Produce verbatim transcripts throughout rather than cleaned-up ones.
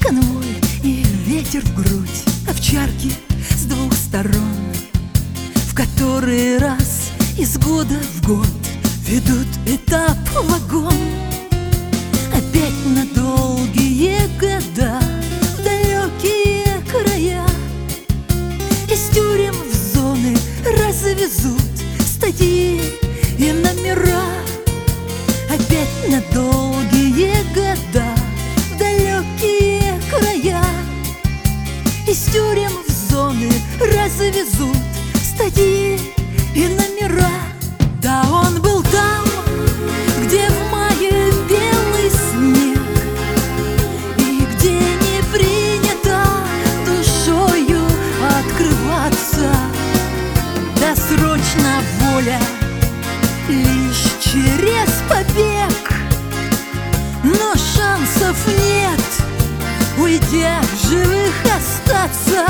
конвой и ветер в грудь, овчарки с двух сторон, в который раз из года в год ведут этап вагон. Опять на долгие года в далекие края, из тюрем в зоны развезут статьи и номера. Опять на долгие года в далекие края, из тюрем в зоны развезут статьи и номера. Да, он был там, где в мае белый снег, и где не принято душою открываться. Досрочно воля лишь через побег, но шансов нет, уйдя в живых остаться.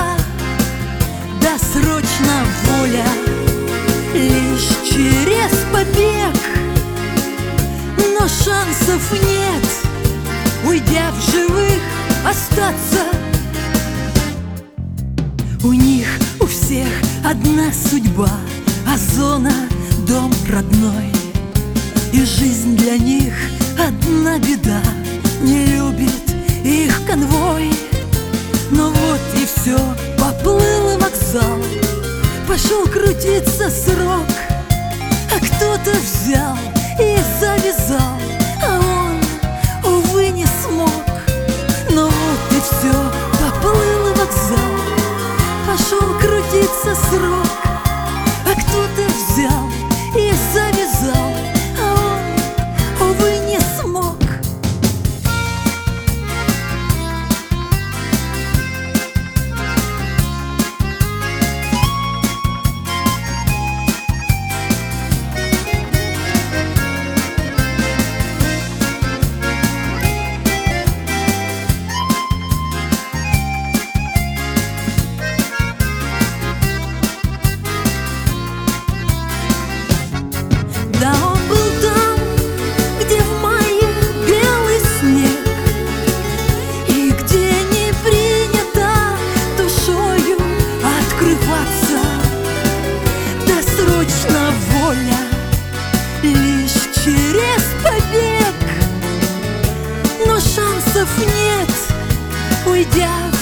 Досрочно воля лишь через побег, но шансов нет, уйдя в живых остаться. У них у всех одна судьба, а зона — дом родной. И жизнь для них одна беда, не любит их конвой. Но вот и все, поплыл вокзал, пошел крутиться срок, а кто-то взял и завязал, а он, увы, не смог. Но вот и все, поплыл вокзал, пошел крутиться срок, а кто-то взял и завязал, а он, увы, не смог. Да, он был там, где в мае белый снег, и где не принято душою открываться. Досрочно воля лишь через побег, но шансов нет, уйдя